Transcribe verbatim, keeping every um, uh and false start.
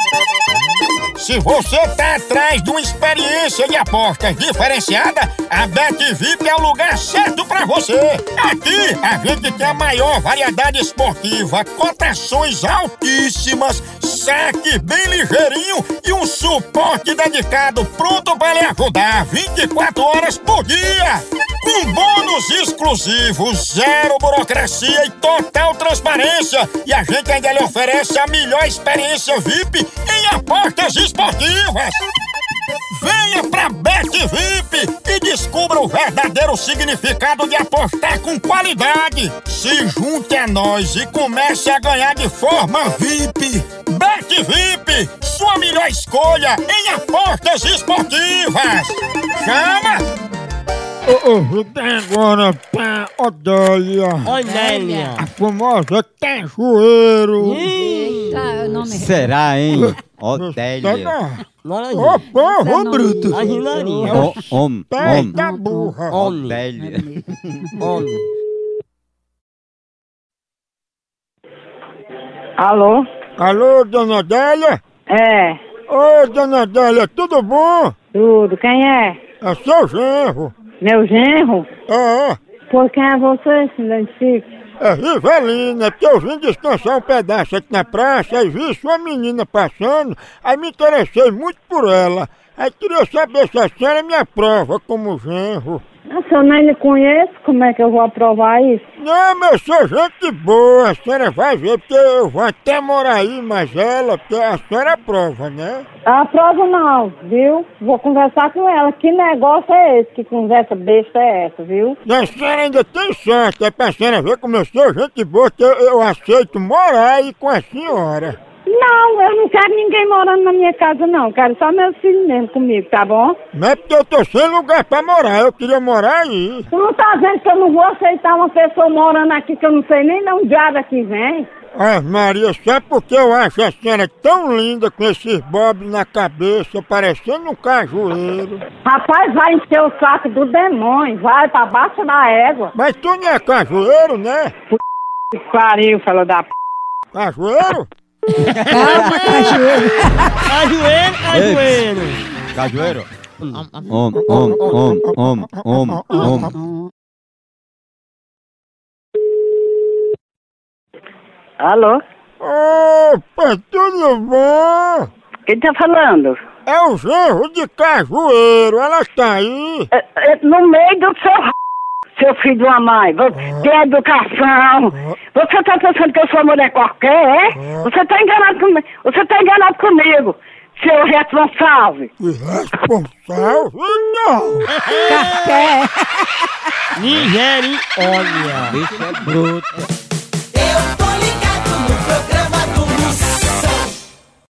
Se você tá atrás de uma experiência de apostas diferenciada, a BetVip é o lugar certo pra você. Aqui a gente tem a maior variedade esportiva, cotações altíssimas, saque bem ligeirinho e um suporte dedicado pronto pra lhe ajudar vinte e quatro horas por dia. Com bônus exclusivos, zero burocracia e total transparência. E a gente ainda lhe oferece a melhor experiência V I P em apostas esportivas. Venha pra BetVip e descubra o verdadeiro significado de apostar com qualidade. Se junte a nós e comece a ganhar de forma V I P. BetVip, sua melhor escolha em apostas esportivas. Chama! Ô, ô, vou dar agora pra Odélia. Odélia. A famosa Cajueiro. Eita, o nome Será, hein? Odélia. Ô, povo bruto. Aginarinha. Ó, Homem, homem. Pega burra. Odélia. Homem. Alô? Alô, dona Odélia? É, Ô, dona Odélia, tudo bom? tudo. Quem é? É seu genro. Meu genro? É, é. Por quem é você, se identifique? É Rivelina, porque eu vim descansar um pedaço aqui na praça e vi sua menina passando, aí me interessei muito por ela. Aí queria saber se a senhora me aprova como genro. Nossa, eu nem lhe conheço, como é que eu vou aprovar isso? Não, mas eu sou gente boa, a senhora vai ver, porque eu vou até morar aí, mas ela, porque a senhora aprova, né? Aprova não, viu? Vou conversar com ela. Que negócio é esse? Que conversa besta é essa, viu? E a senhora ainda tem sorte, é pra senhora ver como eu sou gente boa, que eu, eu aceito morar aí com a senhora. Não, eu não quero ninguém morando na minha casa, não. Quero só meus filhos mesmo comigo, tá bom? Não é porque eu tô sem lugar pra morar, eu queria morar aí. Tu não tá vendo que eu não vou aceitar uma pessoa morando aqui que eu não sei nem de onde diabo que vem? Ah, Maria, sabe por que eu acho a senhora tão linda com esses bobs na cabeça, parecendo um cajueiro? Rapaz, vai encher o saco do demônio, vai pra baixo da égua. Mas tu não é cajueiro, né? Que pariu, fala da p... Cajueiro? Calma, cajueiro. Cajueiro, cajueiro. Cajueiro? Homem, homem, homem, homem, homem, homem. Alô? Opa, tudo bom? Quem tá falando? É o genro de Cajueiro, ela tá aí. É, é, no meio do seu r... seu filho de uma mãe. Você tem educação. Você tá pensando que eu sou mulher qualquer, é? Você tá enganado comigo. Você tá enganado comigo, seu responsável. Irresponsável? Não! Café. Nigéria, olha. Bicho é bruto. Eu